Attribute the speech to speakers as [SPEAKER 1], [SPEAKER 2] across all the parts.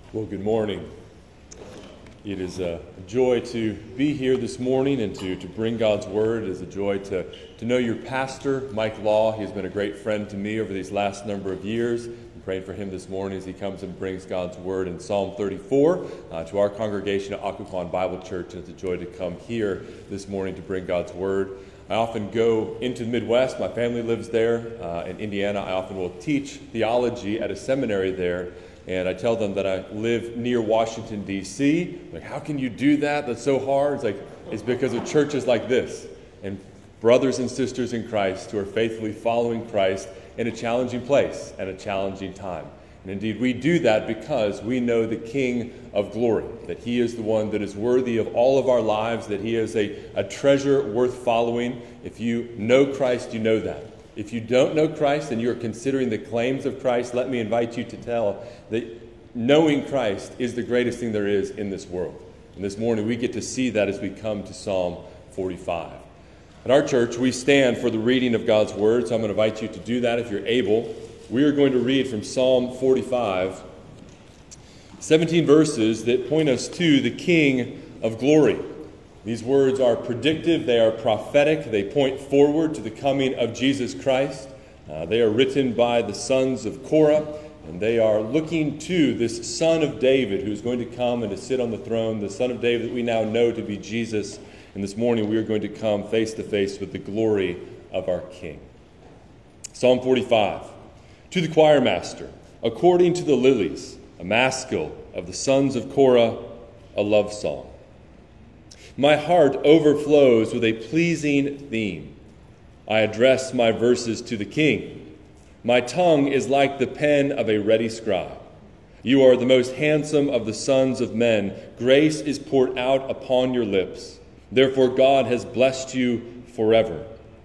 [SPEAKER 1] Well, good morning. It is a joy to be here this morning and to bring God's Word. It is a joy to know your pastor, Mike Law. He has been a great friend to me over these last number of years. I'm praying for him this morning as he comes and brings God's Word in Psalm 34 to our congregation at Occoquan Bible Church. And it's a joy to come here this morning to bring God's Word. I often go into the Midwest. My family lives there in Indiana. I often will teach theology at a seminary there. And I tell them that I live near Washington, D.C. Like, how can you do that? That's so hard. It's because of churches like this and brothers and sisters in Christ who are faithfully following Christ in a challenging place and a challenging time. And indeed, we do that because we know the King of glory, that he is the one that is worthy of all of our lives, that he is a treasure worth following. If you know Christ, you know that. If you don't know Christ and you're considering the claims of Christ, let me invite you to tell that knowing Christ is the greatest thing there is in this world. And this morning we get to see that as we come to Psalm 45. At our church, we stand for the reading of God's Word, so I'm going to invite you to do that if you're able. We are going to read from Psalm 45, 17 verses that point us to the King of glory. These words are predictive, they are prophetic, they point forward to the coming of Jesus Christ. They are written by the sons of Korah, and they are looking to this son of David who's going to come and to sit on the throne, the son of David that we now know to be Jesus. And this morning we are going to come face to face with the glory of our King. Psalm 45. To the choir master, according to the lilies, a maskil of the sons of Korah, a love song. My heart overflows with a pleasing theme. I address my verses to the King. My tongue is like the pen of a ready scribe. You are the most handsome of the sons of men. Grace is poured out upon your lips. Therefore God has blessed you forever.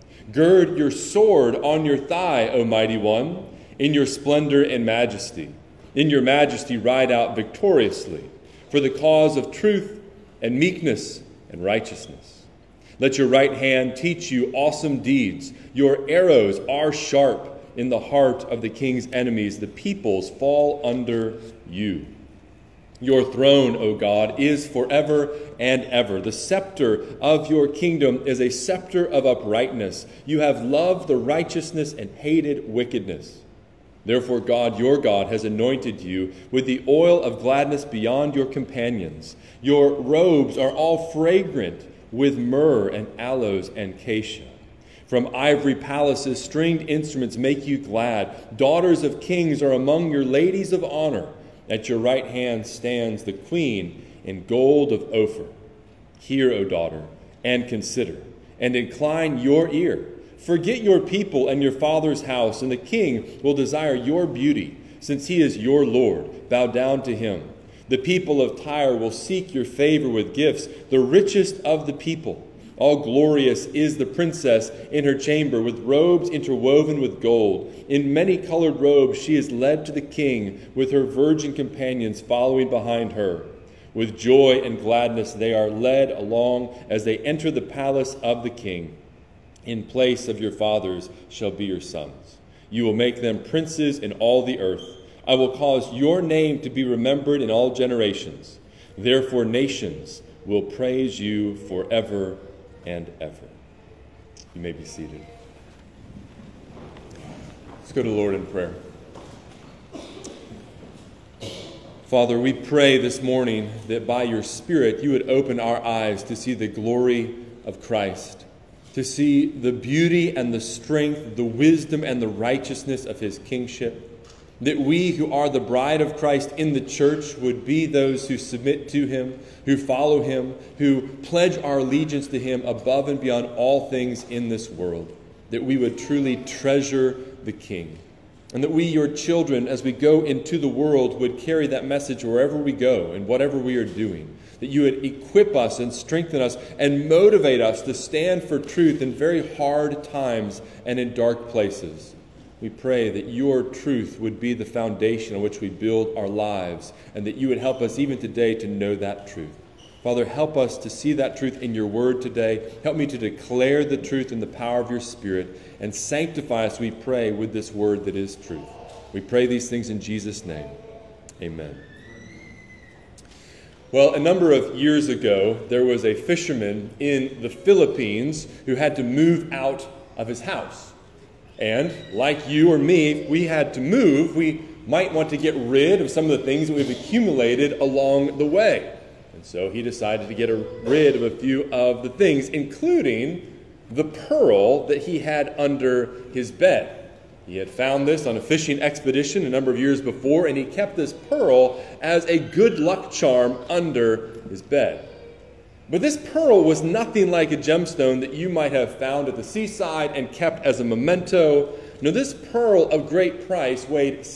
[SPEAKER 1] Gird your sword on your thigh, O mighty one, in your splendor and majesty. In your majesty ride out victoriously for the cause of truth and meekness and righteousness. Let your right hand teach you awesome deeds. Your arrows are sharp in the heart of the king's enemies. The peoples fall under you. Your throne, O God, is forever and ever. The scepter of your kingdom is a scepter of uprightness. You have loved the righteousness and hated wickedness. Therefore God, your God, has anointed you with the oil of gladness beyond your companions. Your robes are all fragrant with myrrh and aloes and cassia. From ivory palaces, stringed instruments make you glad. Daughters of kings are among your ladies of honor. At your right hand stands the queen in gold of Ophir. Hear, O daughter, and consider, and incline your ear. Forget your people and your father's house, and the king will desire your beauty, since he is your Lord. Bow down to him. The people of Tyre will seek your favor with gifts, the richest of the people. All glorious is the princess in her chamber, with robes interwoven with gold. In many-colored robes she is led to the king, with her virgin companions following behind her. With joy and gladness they are led along as they enter the palace of the king. In place of your fathers shall be your sons. You will make them princes in all the earth. I will cause your name to be remembered in all generations. Therefore nations will praise you forever and ever. You may be seated. Let's go to the Lord in prayer. Father, we pray this morning that by your Spirit you would open our eyes to see the glory of Christ, to see the beauty and the strength, the wisdom and the righteousness of his kingship, that we who are the bride of Christ in the church would be those who submit to him, who follow him, who pledge our allegiance to him above and beyond all things in this world, that we would truly treasure the King, and that we, your children, as we go into the world, would carry that message wherever we go and whatever we are doing, that you would equip us and strengthen us and motivate us to stand for truth in very hard times and in dark places. We pray that your truth would be the foundation on which we build our lives, and that you would help us even today to know that truth. Father, help us to see that truth in your word today. Help me to declare the truth in the power of your Spirit, and sanctify us, we pray, with this word that is truth. We pray these things in Jesus' name. Amen. Well, a number of years ago, there was a fisherman in the Philippines who had to move out of his house. And like you or me, if we had to move, we might want to get rid of some of the things that we've accumulated along the way. And so he decided to get rid of a few of the things, including the pearl that he had under his bed. He had found this on a fishing expedition a number of years before, and he kept this pearl as a good luck charm under his bed. But this pearl was nothing like a gemstone that you might have found at the seaside and kept as a memento. No, this pearl of great price weighed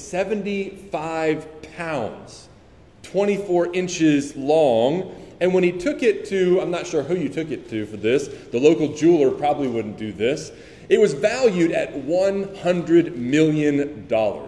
[SPEAKER 1] 75 pounds, 24 inches long. And when he took it to, I'm not sure who you took it to for this, the local jeweler probably wouldn't do this. It was valued at $100 million.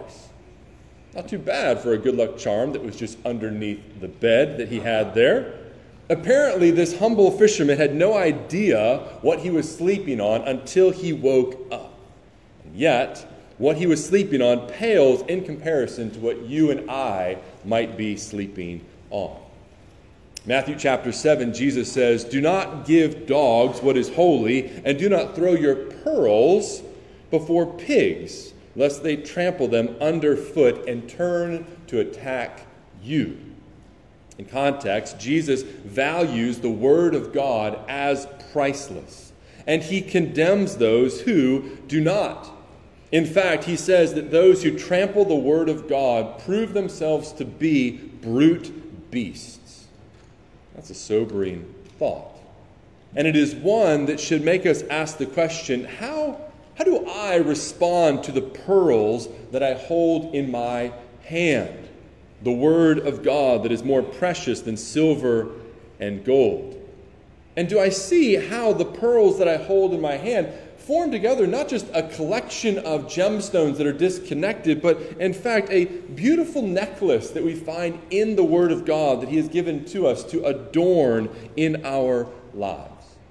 [SPEAKER 1] Not too bad for a good luck charm that was just underneath the bed that he had there. Apparently, this humble fisherman had no idea what he was sleeping on until he woke up. And yet, what he was sleeping on pales in comparison to what you and I might be sleeping on. Matthew chapter 7, Jesus says, "Do not give dogs what is holy, and do not throw your pearls before pigs, lest they trample them underfoot and turn to attack you." In context, Jesus values the Word of God as priceless, and he condemns those who do not. In fact, he says that those who trample the Word of God prove themselves to be brute beasts. That's a sobering thought. And it is one that should make us ask the question, how do I respond to the pearls that I hold in my hand? The Word of God that is more precious than silver and gold. And do I see how the pearls that I hold in my hand form together not just a collection of gemstones that are disconnected, but in fact a beautiful necklace that we find in the Word of God that He has given to us to adorn in our lives.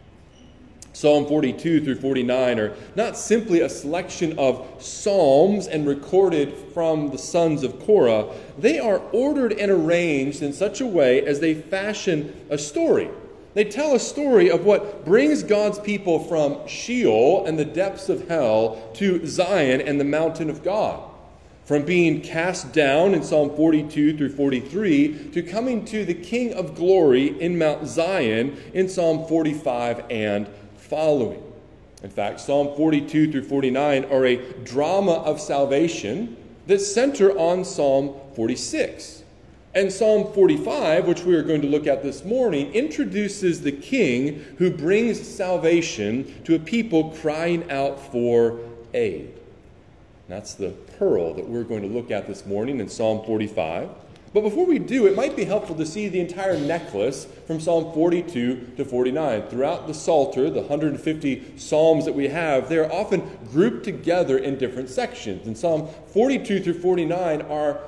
[SPEAKER 1] Psalm 42 through 49 are not simply a selection of psalms and recorded from the sons of Korah. They are ordered and arranged in such a way as they fashion a story. They tell a story of what brings God's people from Sheol and the depths of hell to Zion and the mountain of God. From being cast down in Psalm 42 through 43 to coming to the King of Glory in Mount Zion in Psalm 45 and following. In fact, Psalm 42 through 49 are a drama of salvation that center on Psalm 46. And Psalm 45, which we are going to look at this morning, introduces the king who brings salvation to a people crying out for aid. That's the pearl that we're going to look at this morning in Psalm 45. But before we do, it might be helpful to see the entire necklace from Psalm 42 to 49. Throughout the Psalter, the 150 psalms that we have, they are often grouped together in different sections. And Psalm 42 through 49 are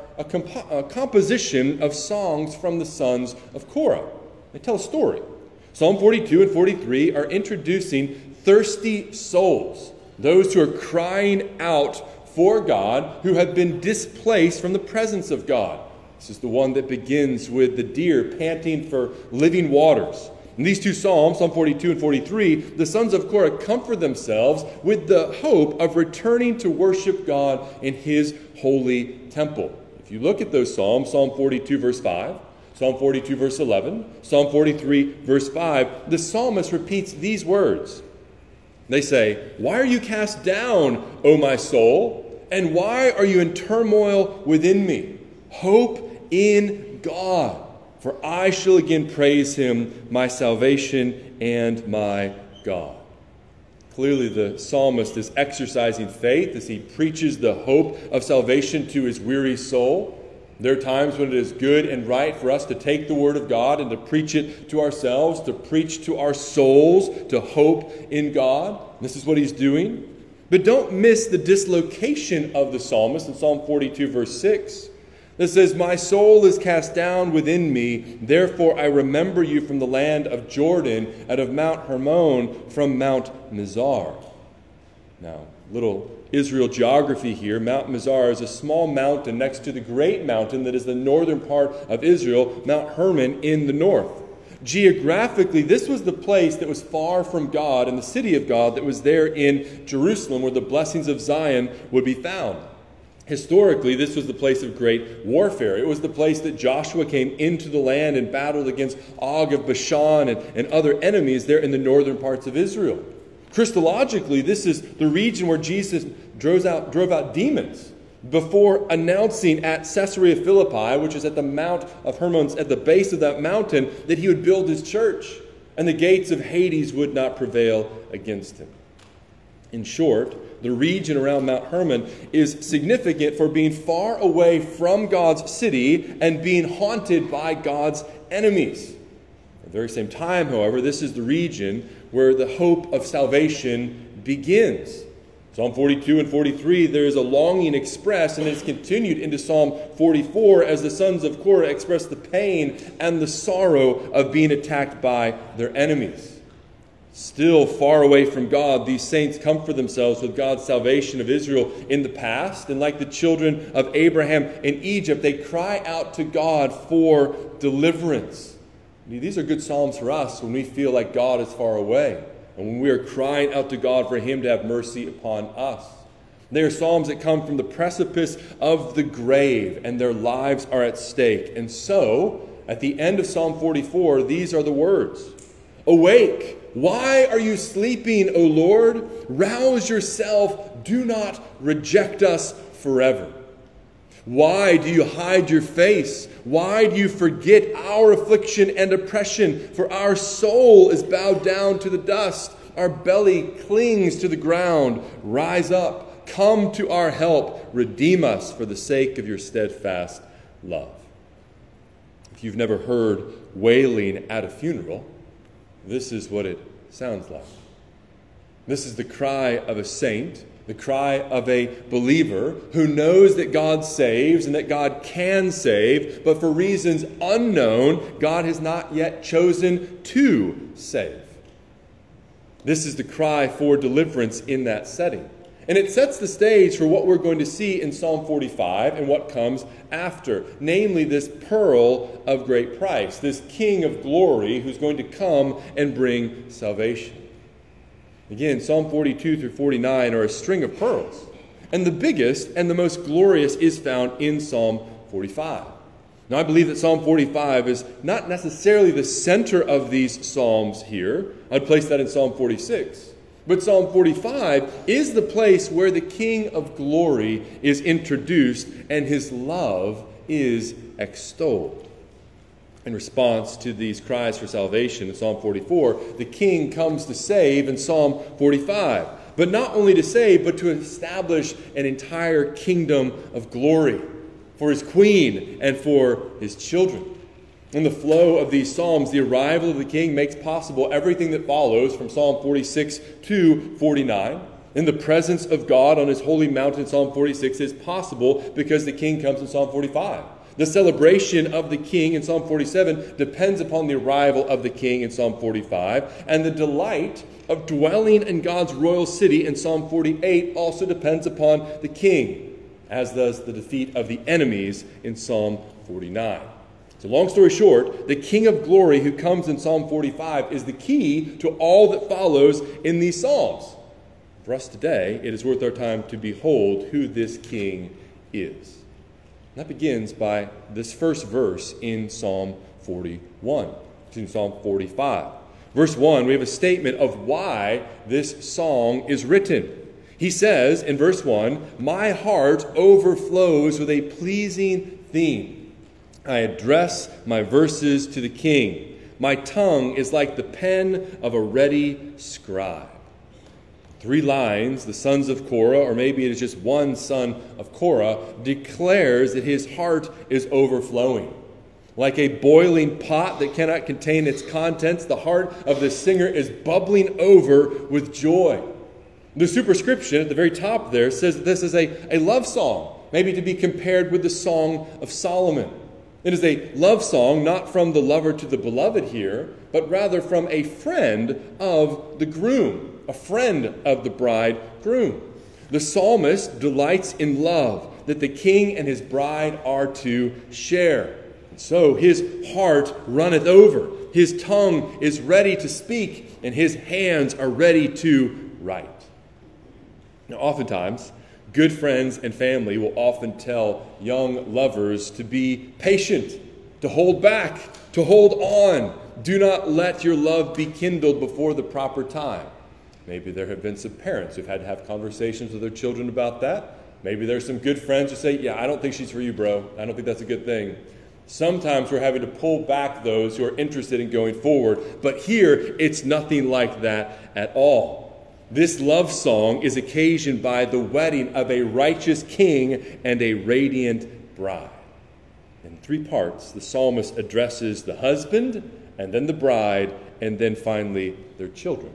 [SPEAKER 1] a composition of songs from the sons of Korah. They tell a story. Psalm 42 and 43 are introducing thirsty souls, those who are crying out for God, who have been displaced from the presence of God. This is the one that begins with the deer panting for living waters. In these two psalms, Psalm 42 and 43, the sons of Korah comfort themselves with the hope of returning to worship God in His holy temple. If you look at those psalms, Psalm 42 verse 5, Psalm 42 verse 11, Psalm 43 verse 5, the psalmist repeats these words. They say, "Why are you cast down, O my soul? And why are you in turmoil within me? Hope in God, for I shall again praise Him, my salvation and my God." Clearly, the psalmist is exercising faith as he preaches the hope of salvation to his weary soul. There are times when it is good and right for us to take the Word of God and to preach it to ourselves, to preach to our souls, to hope in God. This is what he's doing. But don't miss the dislocation of the psalmist in Psalm 42, verse 6. That says, "My soul is cast down within me, therefore I remember you from the land of Jordan, out of Mount Hermon, from Mount Mizar." Now, little Israel geography here, Mount Mizar is a small mountain next to the great mountain that is the northern part of Israel, Mount Hermon in the north. Geographically, this was the place that was far from God and the city of God that was there in Jerusalem, where the blessings of Zion would be found. Historically, this was the place of great warfare. It was the place that Joshua came into the land and battled against Og of Bashan and other enemies there in the northern parts of Israel. Christologically, this is the region where Jesus drove out demons before announcing at Caesarea Philippi, which is at the Mount of Hermon, at the base of that mountain, that he would build his church, and the gates of Hades would not prevail against him. In short, the region around Mount Hermon is significant for being far away from God's city and being haunted by God's enemies. At the very same time, however, this is the region where the hope of salvation begins. Psalm 42 and 43, there is a longing expressed, and it's continued into Psalm 44 as the sons of Korah express the pain and the sorrow of being attacked by their enemies. Still far away from God, these saints comfort themselves with God's salvation of Israel in the past. And like the children of Abraham in Egypt, they cry out to God for deliverance. These are good psalms for us when we feel like God is far away and when we are crying out to God for Him to have mercy upon us. They are psalms that come from the precipice of the grave, and their lives are at stake. And so, at the end of Psalm 44, these are the words: "Awake! Why are you sleeping, O Lord? Rouse yourself. Do not reject us forever. Why do you hide your face? Why do you forget our affliction and oppression? For our soul is bowed down to the dust. Our belly clings to the ground. Rise up. Come to our help. Redeem us for the sake of your steadfast love." If you've never heard wailing at a funeral, this is what it sounds like. This is the cry of a saint, the cry of a believer who knows that God saves and that God can save, but for reasons unknown, God has not yet chosen to save. This is the cry for deliverance in that setting. And it sets the stage for what we're going to see in Psalm 45 and what comes after, namely this pearl of great price, this King of glory who's going to come and bring salvation. Again, Psalm 42 through 49 are a string of pearls, and the biggest and the most glorious is found in Psalm 45. Now, I believe that Psalm 45 is not necessarily the center of these psalms here. I'd place that in Psalm 46. But Psalm 45 is the place where the King of glory is introduced and his love is extolled. In response to these cries for salvation in Psalm 44, the King comes to save in Psalm 45. But not only to save, but to establish an entire kingdom of glory for his queen and for his children. In the flow of these psalms, the arrival of the king makes possible everything that follows from Psalm 46 to 49. In the presence of God on his holy mountain, Psalm 46 is possible because the king comes in Psalm 45. The celebration of the king in Psalm 47 depends upon the arrival of the king in Psalm 45. And the delight of dwelling in God's royal city in Psalm 48 also depends upon the king, as does the defeat of the enemies in Psalm 49. So long story short, the King of glory who comes in Psalm 45 is the key to all that follows in these psalms. For us today, it is worth our time to behold who this king is. And that begins by this first verse in Psalm 45. Verse 1, we have a statement of why this song is written. He says in verse 1, "My heart overflows with a pleasing theme. I address my verses to the king. My tongue is like the pen of a ready scribe." 3 lines, the sons of Korah, or maybe it is just one son of Korah, declares that his heart is overflowing. Like a boiling pot that cannot contain its contents, the heart of the singer is bubbling over with joy. The superscription at the very top there says that this is a love song, maybe to be compared with the Song of Solomon. It is a love song, not from the lover to the beloved here, but rather from a friend of the groom, a friend of the bridegroom. The psalmist delights in love that the king and his bride are to share. And so his heart runneth over. His tongue is ready to speak, and his hands are ready to write. Now, oftentimes, good friends and family will often tell young lovers to be patient, to hold back, to hold on. Do not let your love be kindled before the proper time. Maybe there have been some parents who've had to have conversations with their children about that. Maybe there's some good friends who say, yeah, I don't think she's for you, bro. I don't think that's a good thing. Sometimes we're having to pull back those who are interested in going forward. But here, it's nothing like that at all. This love song is occasioned by the wedding of a righteous king and a radiant bride. In 3 parts, the psalmist addresses the husband, and then the bride, and then finally their children.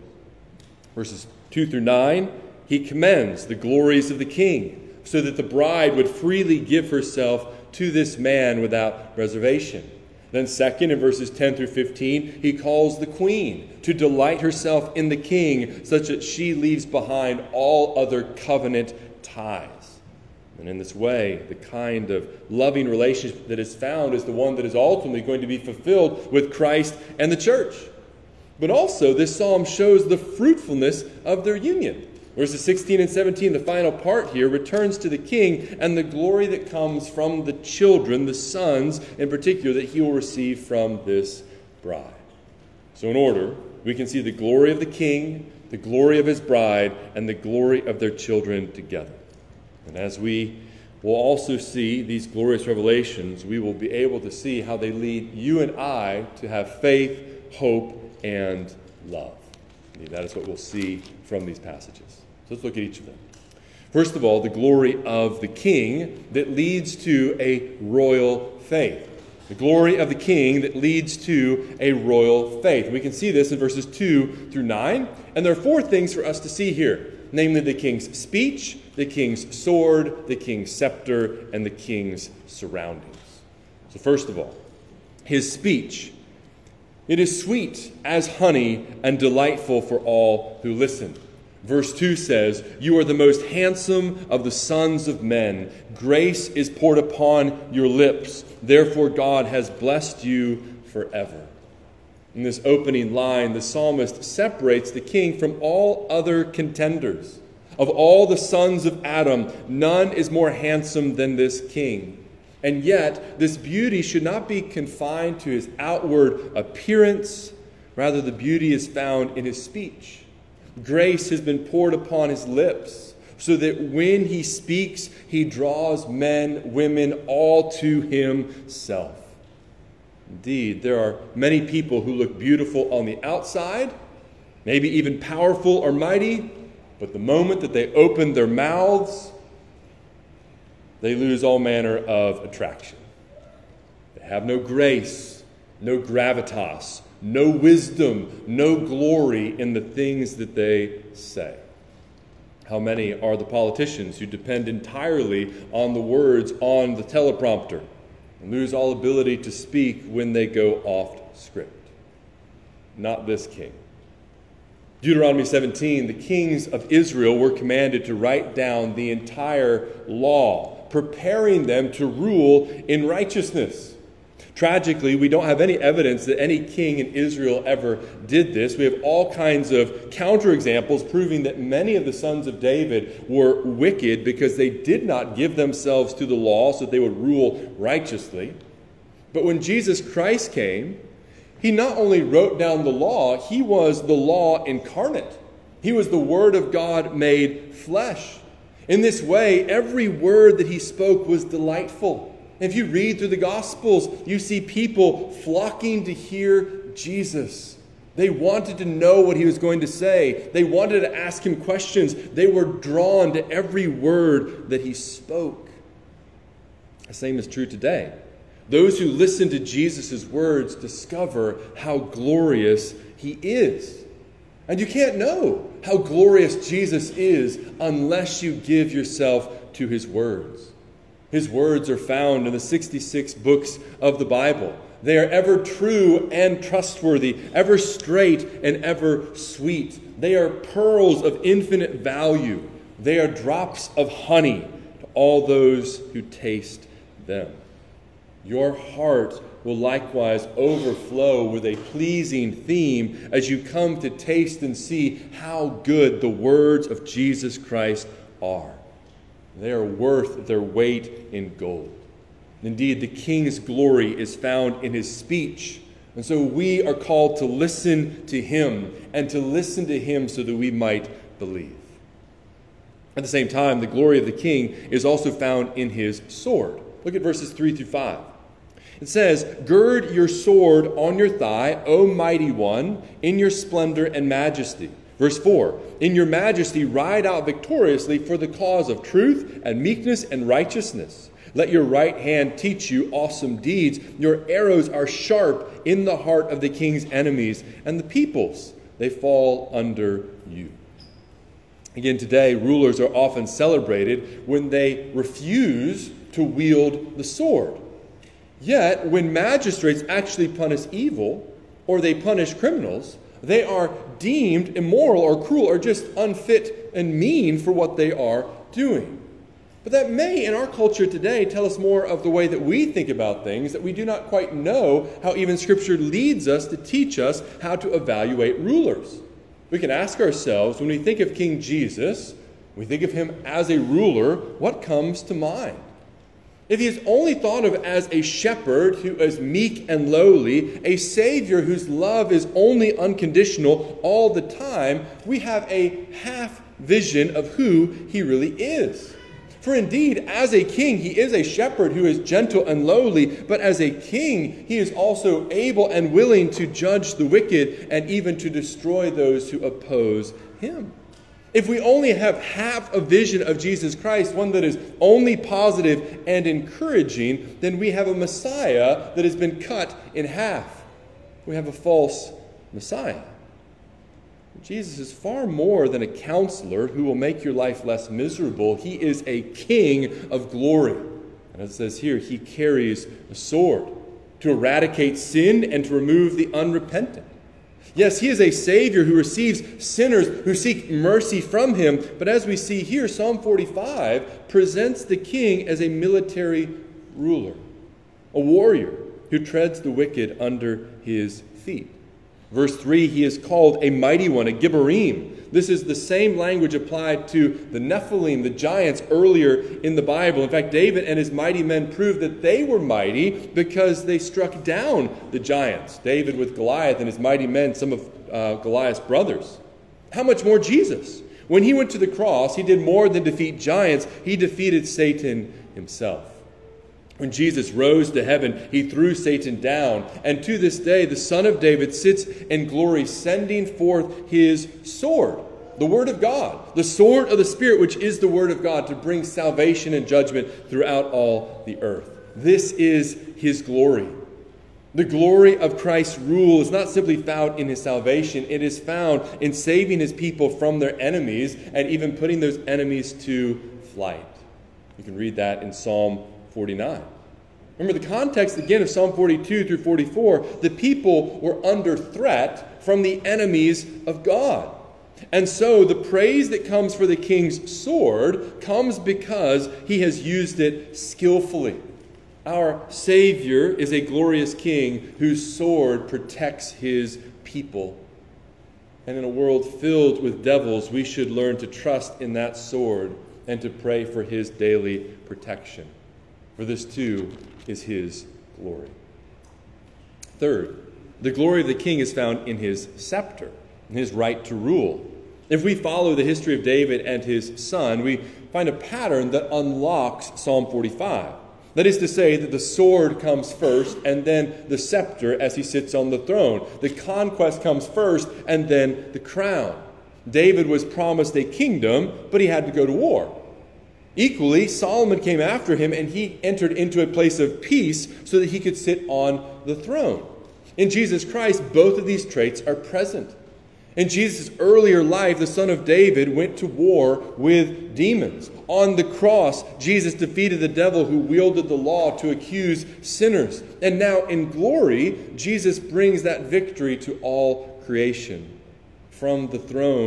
[SPEAKER 1] Verses 2 through 9, he commends the glories of the king, so that the bride would freely give herself to this man without reservation. Then second, in verses 10 through 15, he calls the queen to delight herself in the king, such that she leaves behind all other covenant ties. And in this way, the kind of loving relationship that is found is the one that is ultimately going to be fulfilled with Christ and the church. But also, this psalm shows the fruitfulness of their union. Verses 16 and 17, the final part here, returns to the king and the glory that comes from the children, the sons in particular, that he will receive from this bride. So in order, we can see the glory of the king, the glory of his bride, and the glory of their children together. And as we will also see these glorious revelations, we will be able to see how they lead you and I to have faith, hope, and love. And that is what we'll see from these passages. So let's look at each of them. First of all, the glory of the king that leads to a royal faith. The glory of the king that leads to a royal faith. We can see this in verses 2 through 9. And there are 4 things for us to see here. Namely, the king's speech, the king's sword, the king's scepter, and the king's surroundings. So first of all, his speech. It is sweet as honey and delightful for all who listen. Verse 2 says, "You are the most handsome of the sons of men. Grace is poured upon your lips. Therefore God has blessed you forever." In this opening line, the psalmist separates the king from all other contenders. Of all the sons of Adam, none is more handsome than this king. And yet, this beauty should not be confined to his outward appearance. Rather, the beauty is found in his speech. Grace has been poured upon his lips, so that when he speaks, he draws men, women, all to himself. Indeed, there are many people who look beautiful on the outside, maybe even powerful or mighty, but the moment that they open their mouths, they lose all manner of attraction. They have no grace, no gravitas, no wisdom, no glory in the things that they say. How many are the politicians who depend entirely on the words on the teleprompter and lose all ability to speak when they go off script? Not this king. Deuteronomy 17, the kings of Israel were commanded to write down the entire law, preparing them to rule in righteousness. Tragically, we don't have any evidence that any king in Israel ever did this. We have all kinds of counterexamples proving that many of the sons of David were wicked because they did not give themselves to the law so that they would rule righteously. But when Jesus Christ came, he not only wrote down the law, he was the law incarnate. He was the Word of God made flesh. In this way, every word that he spoke was delightful. If you read through the Gospels, you see people flocking to hear Jesus. They wanted to know what he was going to say. They wanted to ask him questions. They were drawn to every word that he spoke. The same is true today. Those who listen to Jesus' words discover how glorious he is. And you can't know how glorious Jesus is unless you give yourself to his words. His words are found in the 66 books of the Bible. They are ever true and trustworthy, ever straight and ever sweet. They are pearls of infinite value, They are drops of honey to all those who taste them. Your heart will likewise overflow with a pleasing theme as you come to taste and see how good the words of Jesus Christ are. They are worth their weight in gold. Indeed, the King's glory is found in his speech. And so we are called to listen to him and to listen to him so that we might believe. At the same time, the glory of the King is also found in his sword. Look at verses 3 through 5. It says, "Gird your sword on your thigh, O mighty one, in your splendor and majesty." Verse 4, "In your majesty ride out victoriously for the cause of truth and meekness and righteousness. Let your right hand teach you awesome deeds. Your arrows are sharp in the heart of the king's enemies, and the peoples, they fall under you." Again, today, rulers are often celebrated when they refuse to wield the sword. Yet, when magistrates actually punish evil, or they punish criminals, they are deemed immoral or cruel or just unfit and mean for what they are doing. But that may, in our culture today, tell us more of the way that we think about things, that we do not quite know how even Scripture leads us to teach us how to evaluate rulers. We can ask ourselves, when we think of King Jesus, we think of him as a ruler, what comes to mind? If he is only thought of as a shepherd who is meek and lowly, a Savior whose love is only unconditional all the time, we have a half vision of who he really is. For indeed, as a king, he is a shepherd who is gentle and lowly, but as a king, he is also able and willing to judge the wicked and even to destroy those who oppose him. If we only have half a vision of Jesus Christ, one that is only positive and encouraging, then we have a Messiah that has been cut in half. We have a false Messiah. Jesus is far more than a counselor who will make your life less miserable. He is a king of glory. And as it says here, he carries a sword to eradicate sin and to remove the unrepentant. Yes, he is a Savior who receives sinners who seek mercy from him. But as we see here, Psalm 45 presents the king as a military ruler, a warrior who treads the wicked under his feet. Verse 3, he is called a mighty one, a Gibborim. This is the same language applied to the Nephilim, the giants, earlier in the Bible. In fact, David and his mighty men proved that they were mighty because they struck down the giants. David with Goliath and his mighty men, some of Goliath's brothers. How much more Jesus? When he went to the cross, he did more than defeat giants. He defeated Satan himself. When Jesus rose to heaven, he threw Satan down. And to this day, the Son of David sits in glory, sending forth his sword, the Word of God, the sword of the Spirit, which is the Word of God, to bring salvation and judgment throughout all the earth. This is his glory. The glory of Christ's rule is not simply found in his salvation. It is found in saving his people from their enemies and even putting those enemies to flight. You can read that in Psalm 49. Remember the context again of Psalm 42 through 44. The people were under threat from the enemies of God. And so the praise that comes for the king's sword comes because he has used it skillfully. Our Savior is a glorious king whose sword protects his people. And in a world filled with devils, we should learn to trust in that sword and to pray for his daily protection. For this too is his glory. Third, the glory of the king is found in his scepter, in his right to rule. If we follow the history of David and his son, we find a pattern that unlocks Psalm 45. That is to say that the sword comes first and then the scepter as he sits on the throne. The conquest comes first and then the crown. David was promised a kingdom, but he had to go to war. Equally, Solomon came after him and he entered into a place of peace so that he could sit on the throne. In Jesus Christ, both of these traits are present. In Jesus' earlier life, the son of David went to war with demons. On the cross, Jesus defeated the devil who wielded the law to accuse sinners. And now in glory, Jesus brings that victory to all creation. From the throne,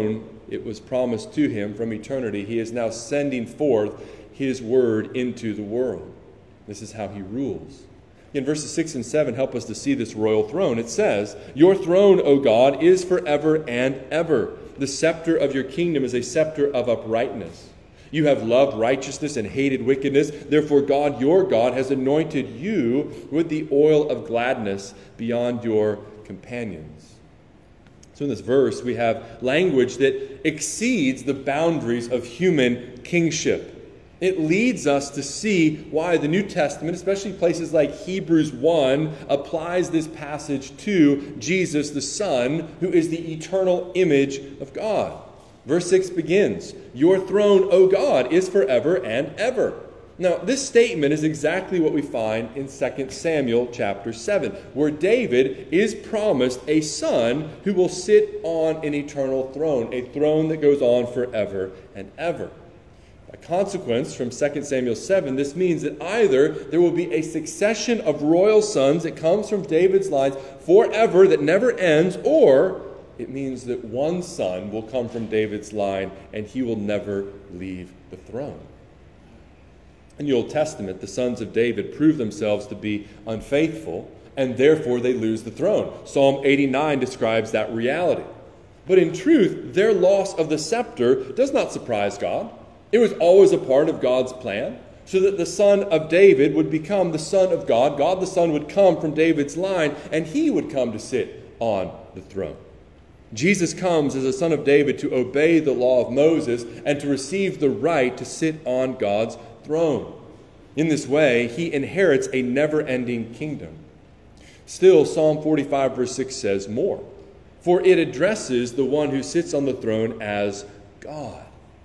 [SPEAKER 1] it was promised to him from eternity. He is now sending forth his word into the world. This is how he rules. In verses 6 and 7 help us to see this royal throne. It says, "Your throne, O God, is forever and ever. The scepter of your kingdom is a scepter of uprightness. You have loved righteousness and hated wickedness. Therefore God, your God, has anointed you with the oil of gladness beyond your companions." So in this verse, we have language that exceeds the boundaries of human kingship. It leads us to see why the New Testament, especially places like Hebrews 1, applies this passage to Jesus the Son, who is the eternal image of God. Verse 6 begins, "Your throne, O God, is forever and ever." Now, this statement is exactly what we find in 2 Samuel chapter 7, where David is promised a son who will sit on an eternal throne, a throne that goes on forever and ever. By consequence, from 2 Samuel 7, this means that either there will be a succession of royal sons that comes from David's lines forever that never ends, or it means that one son will come from David's line and he will never leave the throne. In the Old Testament, the sons of David prove themselves to be unfaithful, and therefore they lose the throne. Psalm 89 describes that reality. But in truth, their loss of the scepter does not surprise God. It was always a part of God's plan, so that the son of David would become the son of God. God the Son would come from David's line, and he would come to sit on the throne. Jesus comes as a son of David to obey the law of Moses and to receive the right to sit on God's throne. In this way, he inherits a never-ending kingdom. Still, Psalm 45 verse 6 says more, "For it addresses the one who sits on the throne as God."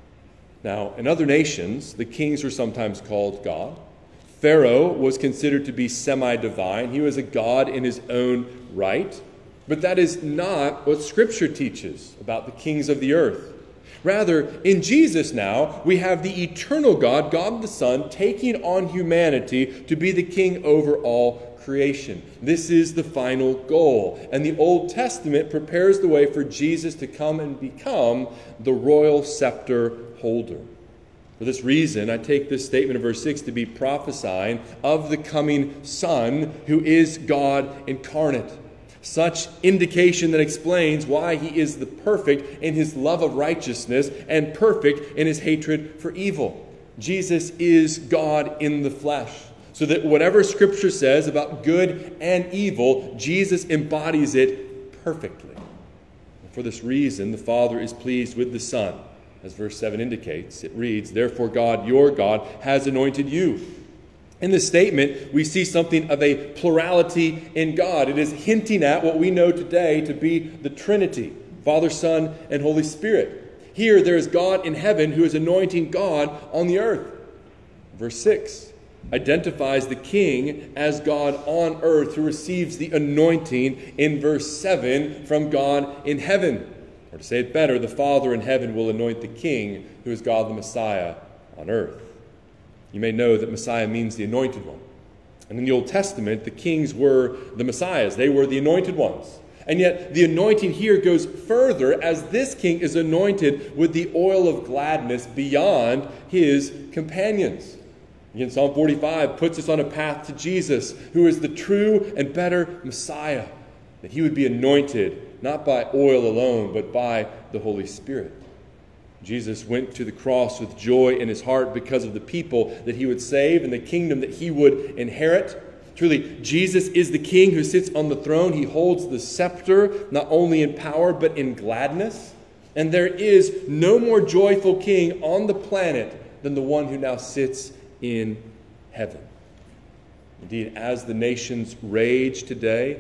[SPEAKER 1] Now, in other nations, the kings were sometimes called God. Pharaoh was considered to be semi-divine. He was a god in his own right. But that is not what Scripture teaches about the kings of the earth. Rather, in Jesus now, we have the eternal God, God the Son, taking on humanity to be the king over all creation. This is the final goal. And the Old Testament prepares the way for Jesus to come and become the royal scepter holder. For this reason, I take this statement of verse 6 to be prophesying of the coming Son who is God incarnate. Such indication that explains why he is the perfect in his love of righteousness and perfect in his hatred for evil. Jesus is God in the flesh, so that whatever Scripture says about good and evil, Jesus embodies it perfectly. And for this reason, the Father is pleased with the Son. As verse 7 indicates, it reads, "Therefore God, your God, has anointed you." In this statement, we see something of a plurality in God. It is hinting at what we know today to be the Trinity, Father, Son, and Holy Spirit. Here, there is God in heaven who is anointing God on the earth. Verse 6 identifies the King as God on earth who receives the anointing in verse 7 from God in heaven. Or to say it better, the Father in heaven will anoint the King who is God the Messiah on earth. You may know that Messiah means the anointed one. And in the Old Testament, the kings were the Messiahs. They were the anointed ones. And yet the anointing here goes further as this king is anointed with the oil of gladness beyond his companions. Again, Psalm 45 puts us on a path to Jesus, who is the true and better Messiah, that he would be anointed not by oil alone, but by the Holy Spirit. Jesus went to the cross with joy in his heart because of the people that he would save and the kingdom that he would inherit. Truly, Jesus is the king who sits on the throne. He holds the scepter, not only in power, but in gladness. And there is no more joyful king on the planet than the one who now sits in heaven. Indeed, as the nations rage today,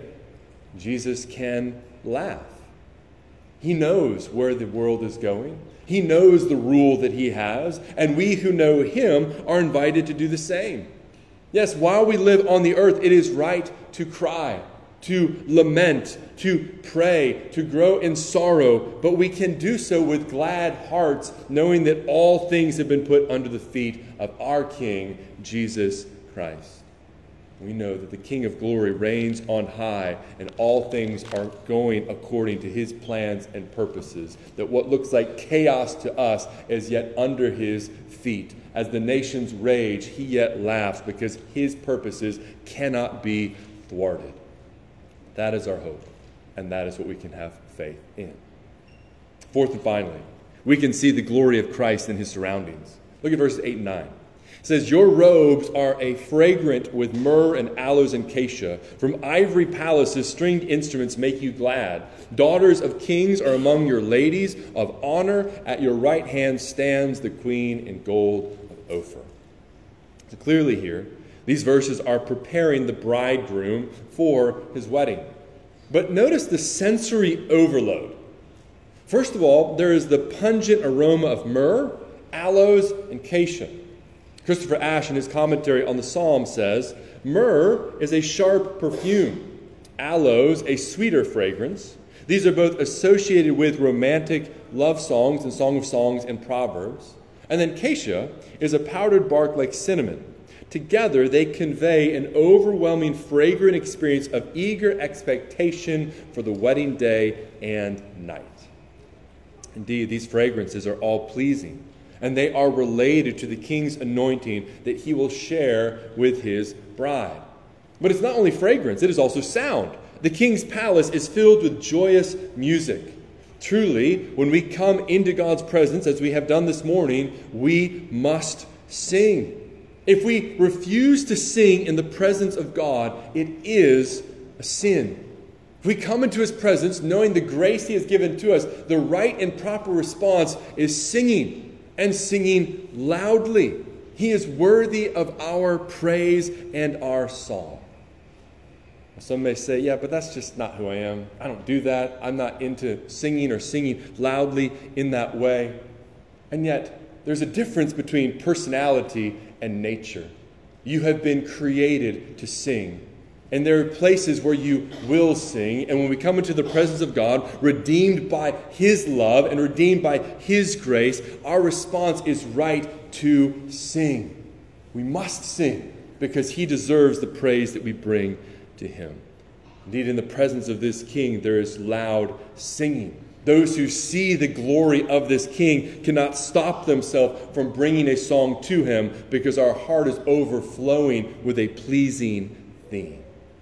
[SPEAKER 1] Jesus can laugh. He knows where the world is going. He knows the rule that he has, and we who know him are invited to do the same. Yes, while we live on the earth, it is right to cry, to lament, to pray, to grow in sorrow, but we can do so with glad hearts, knowing that all things have been put under the feet of our King, Jesus Christ. We know that the King of glory reigns on high, and all things are going according to his plans and purposes. That what looks like chaos to us is yet under his feet. As the nations rage, he yet laughs because his purposes cannot be thwarted. That is our hope, and that is what we can have faith in. Fourth and finally, we can see the glory of Christ in his surroundings. Look at verses 8 and 9. It says, your robes are a fragrant with myrrh and aloes and cassia. From ivory palaces, stringed instruments make you glad. Daughters of kings are among your ladies of honor. At your right hand stands the queen in gold of Ophir. So clearly here, these verses are preparing the bridegroom for his wedding. But notice the sensory overload. First of all, there is the pungent aroma of myrrh, aloes, and cassia. Christopher Ash, in his commentary on the Psalm, says, myrrh is a sharp perfume, aloes a sweeter fragrance. These are both associated with romantic love songs and Song of Songs and Proverbs. And then cassia is a powdered bark like cinnamon. Together, they convey an overwhelming fragrant experience of eager expectation for the wedding day and night. Indeed, these fragrances are all pleasing, and they are related to the king's anointing that he will share with his bride. But it's not only fragrance, it is also sound. The king's palace is filled with joyous music. Truly, when we come into God's presence, as we have done this morning, we must sing. If we refuse to sing in the presence of God, it is a sin. If we come into his presence knowing the grace he has given to us, the right and proper response is singing, and singing loudly. He is worthy of our praise and our song. Some may say, yeah, but that's just not who I am. I don't do that. I'm not into singing or singing loudly in that way. And yet, there's a difference between personality and nature. You have been created to sing. And there are places where you will sing. And when we come into the presence of God, redeemed by his love and redeemed by his grace, our response is right to sing. We must sing because he deserves the praise that we bring to him. Indeed, in the presence of this king, there is loud singing. Those who see the glory of this king cannot stop themselves from bringing a song to him because our heart is overflowing with a pleasing theme.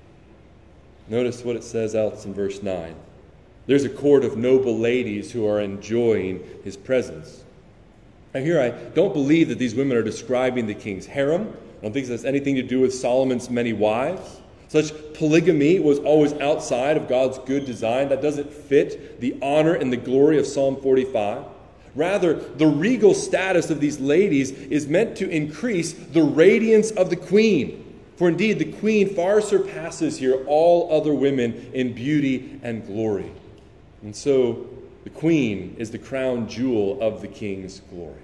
[SPEAKER 1] Notice what it says else in verse 9. There's a court of noble ladies who are enjoying his presence. Now here, I don't believe that these women are describing the king's harem. I don't think this has anything to do with Solomon's many wives. Such polygamy was always outside of God's good design. That doesn't fit the honor and the glory of Psalm 45. Rather, the regal status of these ladies is meant to increase the radiance of the queen. For indeed, the queen far surpasses here all other women in beauty and glory. And so, the queen is the crown jewel of the king's glory.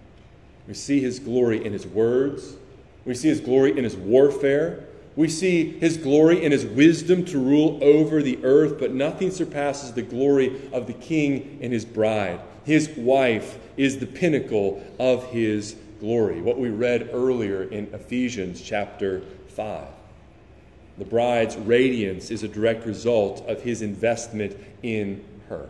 [SPEAKER 1] We see his glory in his words. We see his glory in his warfare. We see his glory in his wisdom to rule over the earth, but nothing surpasses the glory of the king and his bride. His wife is the pinnacle of his glory. What we read earlier in Ephesians chapter 5. The bride's radiance is a direct result of his investment in her.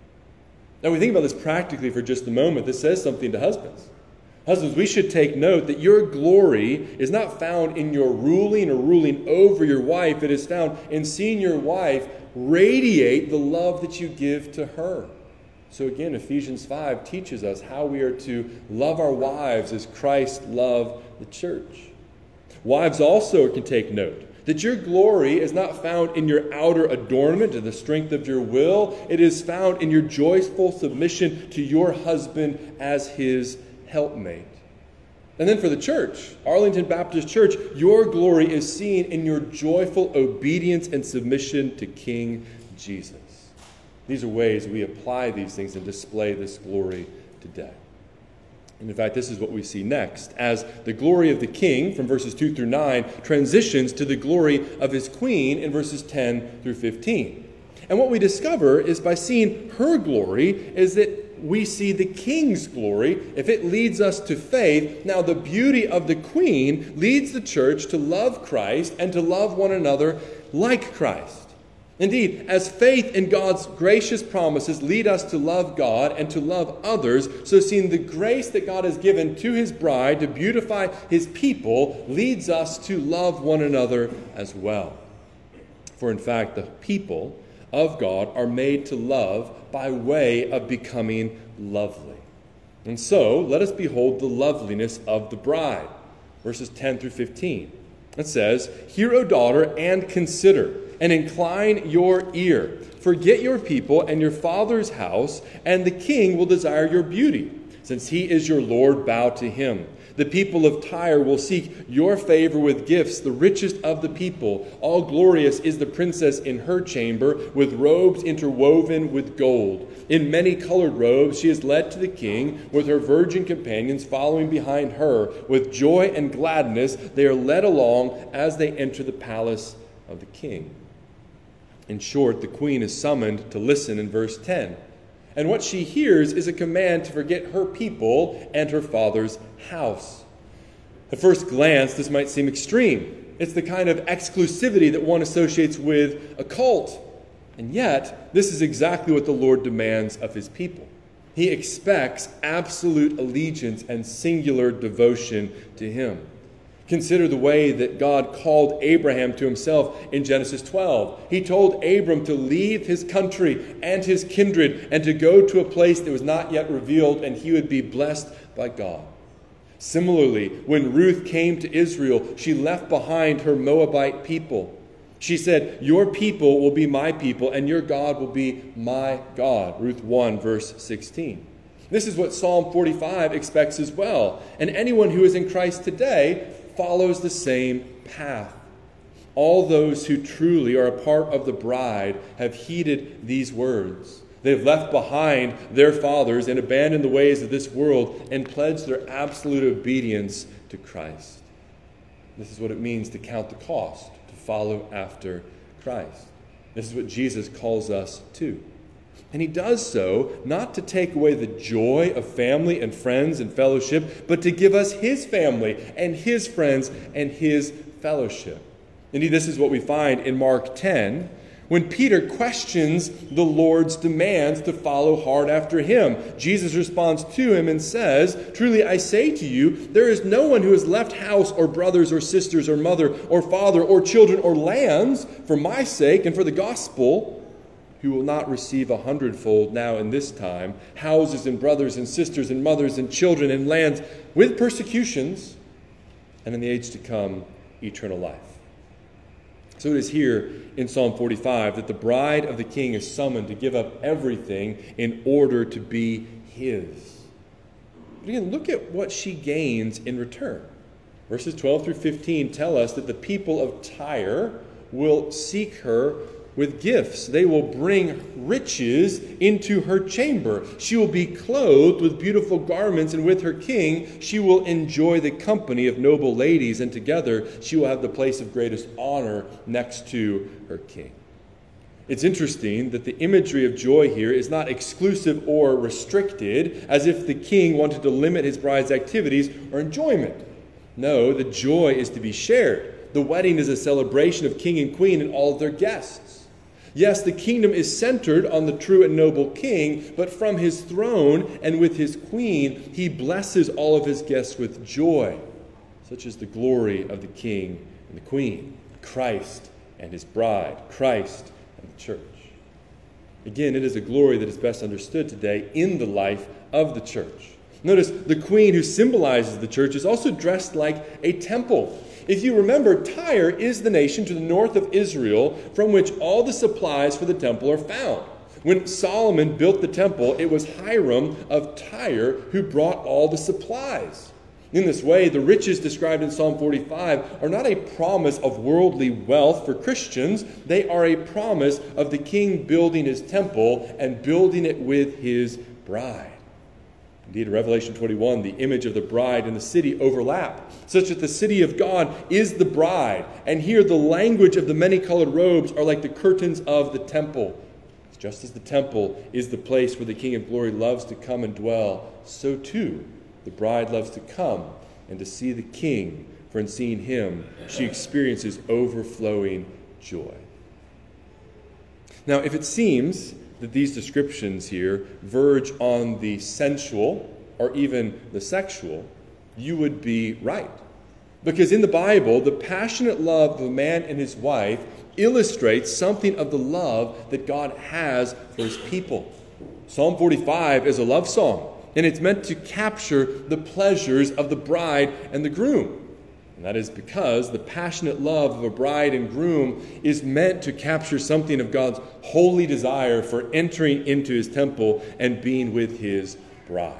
[SPEAKER 1] Now, we think about this practically for just a moment. This says something to husbands. Husbands, we should take note that your glory is not found in your ruling or ruling over your wife. It is found in seeing your wife radiate the love that you give to her. So again, Ephesians 5 teaches us how we are to love our wives as Christ loved the church. Wives also can take note that your glory is not found in your outer adornment or the strength of your will. It is found in your joyful submission to your husband as his helpmate. And then for the church, Arlington Baptist Church, your glory is seen in your joyful obedience and submission to King Jesus. These are ways we apply these things and display this glory today. And in fact, this is what we see next, as the glory of the king, from verses 2 through 9, transitions to the glory of his queen in verses 10 through 15. And what we discover is by seeing her glory is that we see the king's glory, if it leads us to faith, now the beauty of the queen leads the church to love Christ and to love one another like Christ. Indeed, as faith in God's gracious promises lead us to love God and to love others, so seeing the grace that God has given to his bride to beautify his people leads us to love one another as well. For in fact, the people of God are made to love by way of becoming lovely. And so, let us behold the loveliness of the bride. Verses 10 through 15. It says, "Hear, O daughter, and consider, and incline your ear. Forget your people and your father's house, and the king will desire your beauty. Since he is your Lord, bow to him. The people of Tyre will seek your favor with gifts, the richest of the people. All glorious is the princess in her chamber, with robes interwoven with gold. In many colored robes she is led to the king, with her virgin companions following behind her. With joy and gladness they are led along as they enter the palace of the king." In short, the queen is summoned to listen in verse 10. And what she hears is a command to forget her people and her father's house. At first glance, this might seem extreme. It's the kind of exclusivity that one associates with a cult. And yet, this is exactly what the Lord demands of his people. He expects absolute allegiance and singular devotion to him. Consider the way that God called Abraham to himself in Genesis 12. He told Abram to leave his country and his kindred and to go to a place that was not yet revealed, and he would be blessed by God. Similarly, when Ruth came to Israel, she left behind her Moabite people. She said, "Your people will be my people, and your God will be my God." Ruth 1, verse 16. This is what Psalm 45 expects as well. And anyone who is in Christ today follows the same path. All those who truly are a part of the bride have heeded these words. They've left behind their fathers and abandoned the ways of this world and pledged their absolute obedience to Christ. This is what it means to count the cost, to follow after Christ. This is what Jesus calls us to. And he does so not to take away the joy of family and friends and fellowship, but to give us his family and his friends and his fellowship. Indeed, this is what we find in Mark 10, when Peter questions the Lord's demands to follow hard after him. Jesus responds to him and says, "Truly I say to you, there is no one who has left house or brothers or sisters or mother or father or children or lands for my sake and for the gospel, who will not receive 100-fold now in this time, houses and brothers and sisters and mothers and children and lands with persecutions, and in the age to come, eternal life." So it is here in Psalm 45 that the bride of the king is summoned to give up everything in order to be his. But again, look at what she gains in return. Verses 12 through 15 tell us that the people of Tyre will seek her with gifts. They will bring riches into her chamber. She will be clothed with beautiful garments, and with her king she will enjoy the company of noble ladies, and together she will have the place of greatest honor next to her king. It's interesting that the imagery of joy here is not exclusive or restricted, as if the king wanted to limit his bride's activities or enjoyment. No, the joy is to be shared. The wedding is a celebration of king and queen and all of their guests. Yes, the kingdom is centered on the true and noble king, but from his throne and with his queen, he blesses all of his guests with joy, such as the glory of the king and the queen, Christ and his bride, Christ and the church. Again, it is a glory that is best understood today in the life of the church. Notice the queen who symbolizes the church is also dressed like a temple. If you remember, Tyre is the nation to the north of Israel from which all the supplies for the temple are found. When Solomon built the temple, it was Hiram of Tyre who brought all the supplies. In this way, the riches described in Psalm 45 are not a promise of worldly wealth for Christians. They are a promise of the king building his temple and building it with his bride. Indeed, in Revelation 21, the image of the bride and the city overlap, such that the city of God is the bride. And here the language of the many-colored robes are like the curtains of the temple. As Just as the temple is the place where the King of Glory loves to come and dwell, so too the bride loves to come and to see the King, for in seeing him, she experiences overflowing joy. Now, if it seems that these descriptions here verge on the sensual or even the sexual, you would be right. Because in the Bible, the passionate love of a man and his wife illustrates something of the love that God has for his people. Psalm 45 is a love song, and it's meant to capture the pleasures of the bride and the groom. And that is because the passionate love of a bride and groom is meant to capture something of God's holy desire for entering into his temple and being with his bride.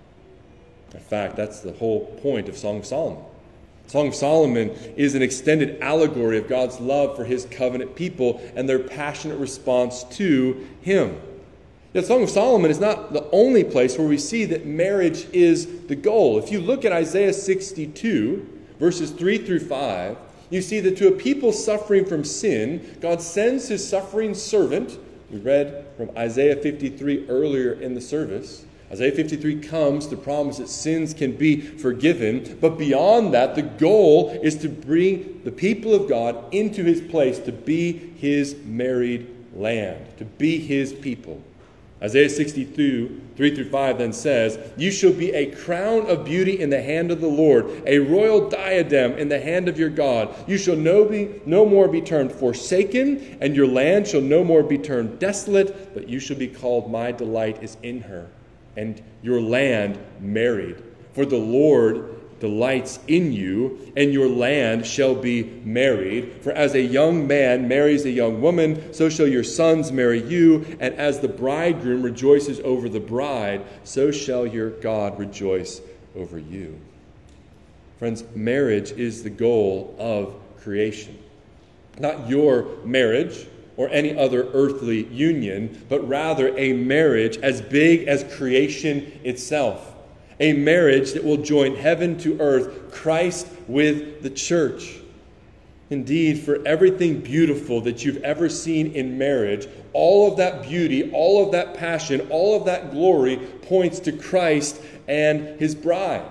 [SPEAKER 1] In fact, that's the whole point of Song of Solomon. Song of Solomon is an extended allegory of God's love for his covenant people and their passionate response to him. Yet Song of Solomon is not the only place where we see that marriage is the goal. If you look at Isaiah 62, verses 3 through 5, you see that to a people suffering from sin, God sends his suffering servant. We read from Isaiah 53 earlier in the service. Isaiah 53 comes to promise that sins can be forgiven, but beyond that, the goal is to bring the people of God into his place, to be his married land, to be his people. Isaiah 62, 3 through 5 then says, "You shall be a crown of beauty in the hand of the Lord, a royal diadem in the hand of your God. You shall no more be termed forsaken, and your land shall no more be termed desolate, but you shall be called, my delight is in her, and your land married. For the Lord delights in you, and your land shall be married. For as a young man marries a young woman, so shall your sons marry you. And as the bridegroom rejoices over the bride, so shall your God rejoice over you." Friends, marriage is the goal of creation. Not your marriage or any other earthly union, but rather a marriage as big as creation itself. A marriage that will join heaven to earth, Christ with the church. Indeed, for everything beautiful that you've ever seen in marriage, all of that beauty, all of that passion, all of that glory points to Christ and his bride.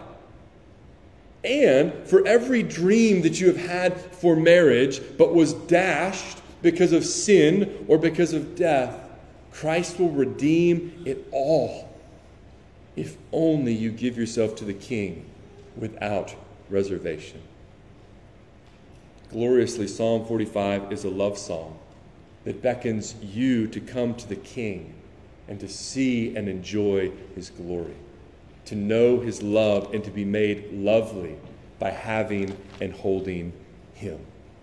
[SPEAKER 1] And for every dream that you have had for marriage but was dashed because of sin or because of death, Christ will redeem it all. If only you give yourself to the King without reservation. Gloriously, Psalm 45 is a love song that beckons you to come to the King and to see and enjoy his glory, to know his love and to be made lovely by having and holding him.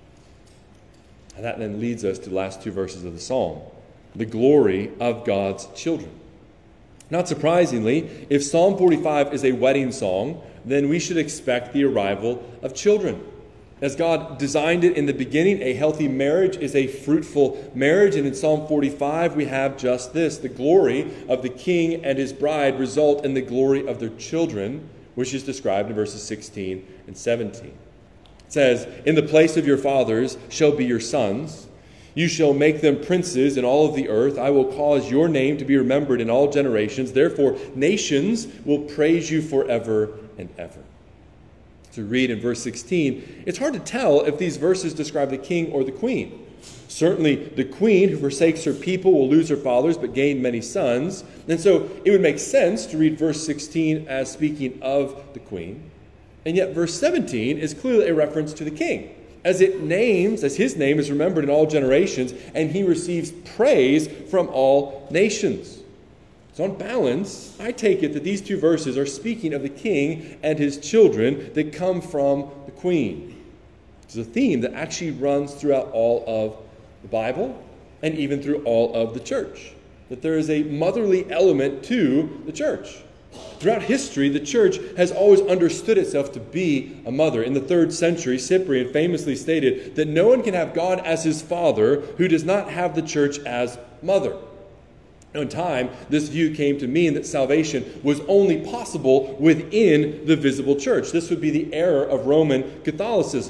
[SPEAKER 1] And that then leads us to the last two verses of the psalm, the glory of God's children. Not surprisingly, if Psalm 45 is a wedding song, then we should expect the arrival of children. As God designed it in the beginning, a healthy marriage is a fruitful marriage. And in Psalm 45, we have just this. The glory of the king and his bride result in the glory of their children, which is described in verses 16 and 17. It says, "In the place of your fathers shall be your sons. You shall make them princes in all of the earth. I will cause your name to be remembered in all generations. Therefore, nations will praise you forever and ever." To read in verse 16, it's hard to tell if these verses describe the king or the queen. Certainly, the queen who forsakes her people will lose her fathers but gain many sons. And so it would make sense to read verse 16 as speaking of the queen. And yet verse 17 is clearly a reference to the king, as his name is remembered in all generations, and he receives praise from all nations. So on balance, I take it that these two verses are speaking of the king and his children that come from the queen. It's a theme that actually runs throughout all of the Bible and even through all of the church, that there is a motherly element to the church. Throughout history, the church has always understood itself to be a mother. In the 3rd century, Cyprian famously stated that no one can have God as his father who does not have the church as mother. Now, in time, this view came to mean that salvation was only possible within the visible church. This would be the error of Roman Catholicism.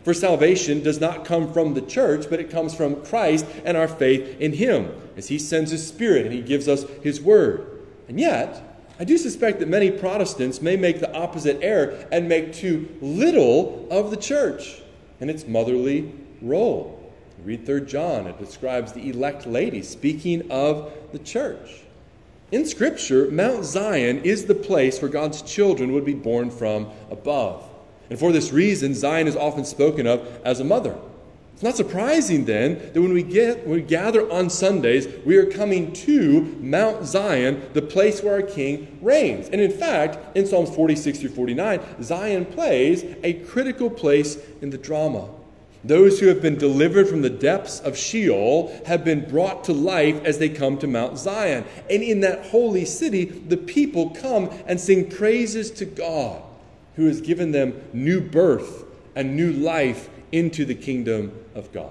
[SPEAKER 1] For salvation does not come from the church, but it comes from Christ and our faith in him, as he sends his Spirit and he gives us his word. And yet, I do suspect that many Protestants may make the opposite error and make too little of the church and its motherly role. Read 3 John. It describes the elect lady speaking of the church. In Scripture, Mount Zion is the place where God's children would be born from above. And for this reason, Zion is often spoken of as a mother. It's not surprising then that when we gather on Sundays, we are coming to Mount Zion, the place where our King reigns. And in fact, in Psalms 46 through 49, Zion plays a critical place in the drama. Those who have been delivered from the depths of Sheol have been brought to life as they come to Mount Zion. And in that holy city, the people come and sing praises to God, who has given them new birth and new life into the kingdom of God.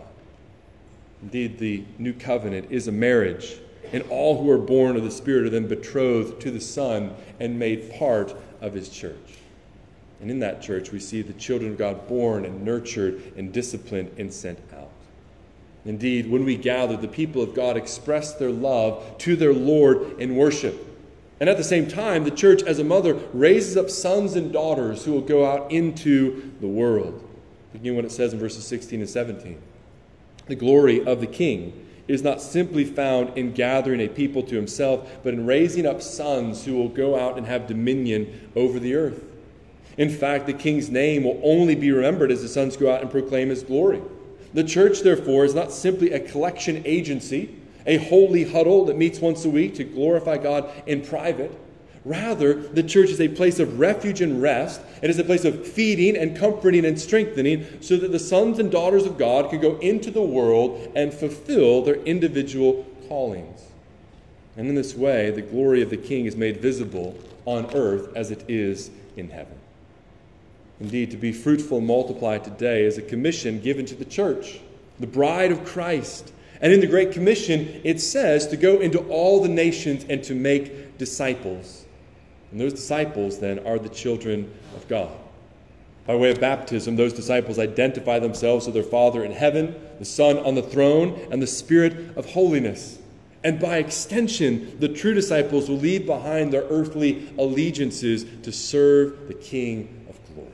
[SPEAKER 1] Indeed, the new covenant is a marriage, and all who are born of the Spirit are then betrothed to the Son and made part of his church. And in that church, we see the children of God born and nurtured and disciplined and sent out. Indeed, when we gather, the people of God express their love to their Lord in worship. And at the same time, the church as a mother raises up sons and daughters who will go out into the world. Begin what it says in verses 16 and 17. The glory of the King is not simply found in gathering a people to himself, but in raising up sons who will go out and have dominion over the earth. In fact, the King's name will only be remembered as the sons go out and proclaim his glory. The church, therefore, is not simply a collection agency, a holy huddle that meets once a week to glorify God in private. Rather, the church is a place of refuge and rest. It is a place of feeding and comforting and strengthening so that the sons and daughters of God can go into the world and fulfill their individual callings. And in this way, the glory of the King is made visible on earth as it is in heaven. Indeed, to be fruitful and multiply today is a commission given to the church, the bride of Christ. And in the Great Commission, it says to go into all the nations and to make disciples. And those disciples, then, are the children of God. By way of baptism, those disciples identify themselves with their Father in heaven, the Son on the throne, and the Spirit of holiness. And by extension, the true disciples will leave behind their earthly allegiances to serve the King of glory.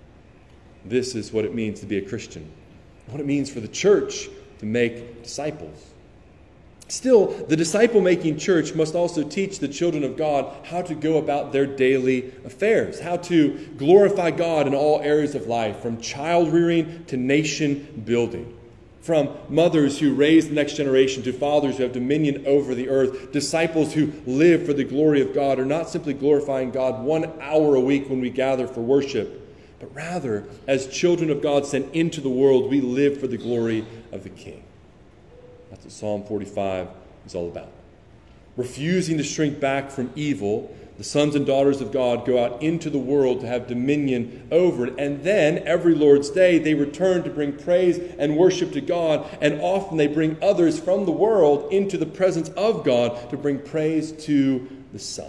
[SPEAKER 1] This is what it means to be a Christian, what it means for the church to make disciples. Still, the disciple-making church must also teach the children of God how to go about their daily affairs, how to glorify God in all areas of life, from child rearing to nation building. From mothers who raise the next generation to fathers who have dominion over the earth, disciples who live for the glory of God are not simply glorifying God 1 hour a week when we gather for worship, but rather, as children of God sent into the world, we live for the glory of the King. That's what Psalm 45 is all about. Refusing to shrink back from evil, the sons and daughters of God go out into the world to have dominion over it. And then, every Lord's Day, they return to bring praise and worship to God. And often they bring others from the world into the presence of God to bring praise to the Son.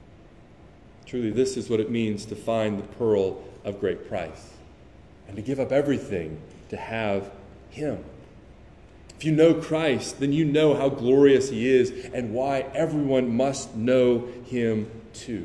[SPEAKER 1] Truly, this is what it means to find the pearl of great price and to give up everything to have him. If you know Christ, then you know how glorious he is and why everyone must know him too.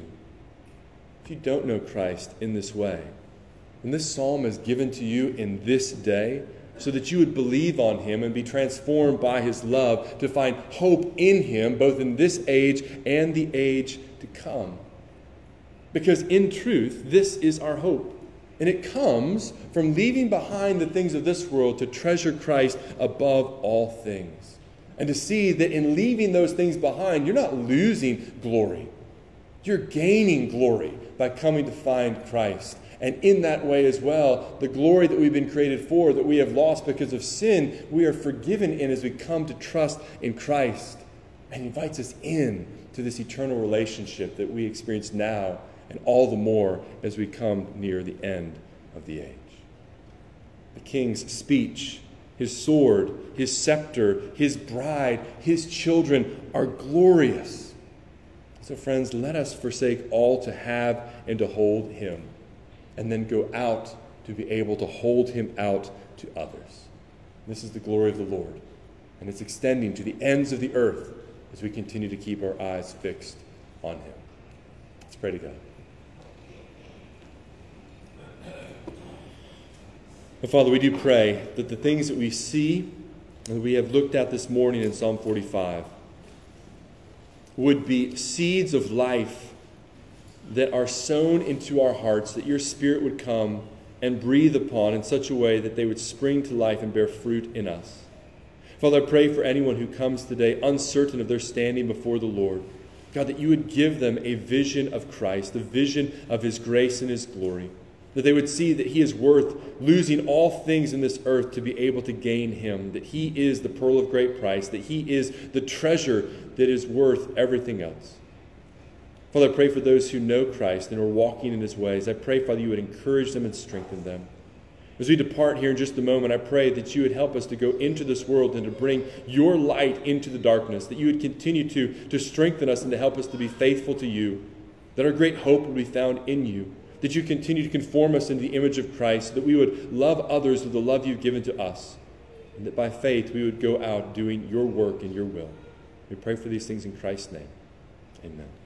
[SPEAKER 1] If you don't know Christ in this way, then this psalm is given to you in this day so that you would believe on him and be transformed by his love to find hope in him both in this age and the age to come. Because in truth, this is our hope. And it comes from leaving behind the things of this world to treasure Christ above all things. And to see that in leaving those things behind, you're not losing glory. You're gaining glory by coming to find Christ. And in that way as well, the glory that we've been created for, that we have lost because of sin, we are forgiven in as we come to trust in Christ. And he invites us in to this eternal relationship that we experience now, and all the more as we come near the end of the age. The King's speech, his sword, his scepter, his bride, his children are glorious. So friends, let us forsake all to have and to hold him, and then go out to be able to hold him out to others. This is the glory of the Lord, and it's extending to the ends of the earth as we continue to keep our eyes fixed on him. Let's pray to God. But Father, we do pray that the things that we see and that we have looked at this morning in Psalm 45 would be seeds of life that are sown into our hearts, that your Spirit would come and breathe upon in such a way that they would spring to life and bear fruit in us. Father, I pray for anyone who comes today uncertain of their standing before the Lord, God, that you would give them a vision of Christ, a vision of his grace and his glory, that they would see that he is worth losing all things in this earth to be able to gain him, that he is the pearl of great price, that he is the treasure that is worth everything else. Father, I pray for those who know Christ and are walking in his ways. I pray, Father, you would encourage them and strengthen them. As we depart here in just a moment, I pray that you would help us to go into this world and to bring your light into the darkness, that you would continue to strengthen us and to help us to be faithful to you, that our great hope would be found in you, that you continue to conform us into the image of Christ, that we would love others with the love you've given to us, and that by faith we would go out doing your work and your will. We pray for these things in Christ's name. Amen.